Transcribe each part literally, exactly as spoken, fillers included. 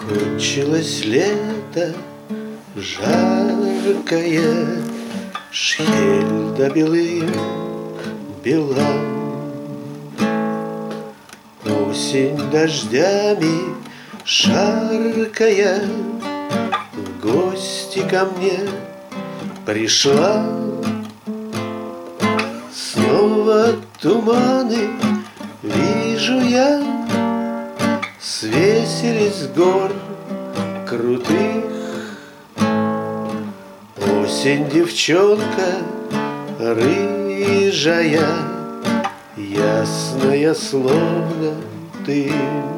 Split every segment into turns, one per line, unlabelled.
Кончилось лето жаркое, Шхельда белым бела. Осень дождями шаркая В гости ко мне пришла. Снова туманы вижу я, Свесились с гор крутых. Осень девчонка рыжая, Ясная, словно ты.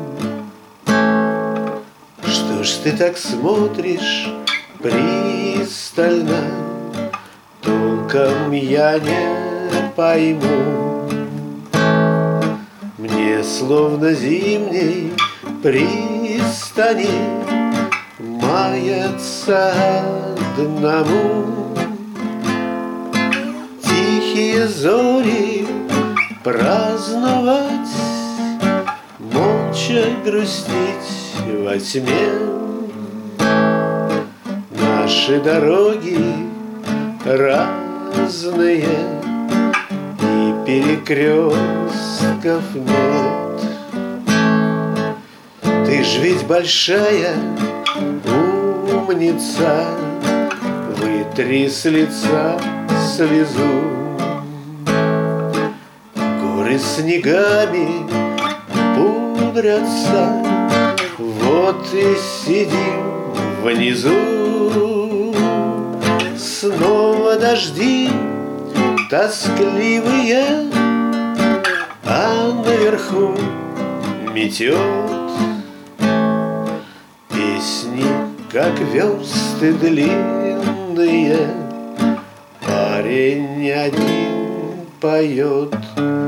Что ж ты так смотришь пристально? Толком я не пойму. Мне словно зимней пристани Маяться одному. Тихие зори праздновать, Молча грустить во тьме. Наши дороги разные, И перекрестков нет. Ты ж ведь большая умница, Вытри с лица слезу. Горы снегами пудрятся, Вот и сидим внизу. Снова дожди тоскливые, А наверху метет. Песни, как версты длинные, Парень один поет.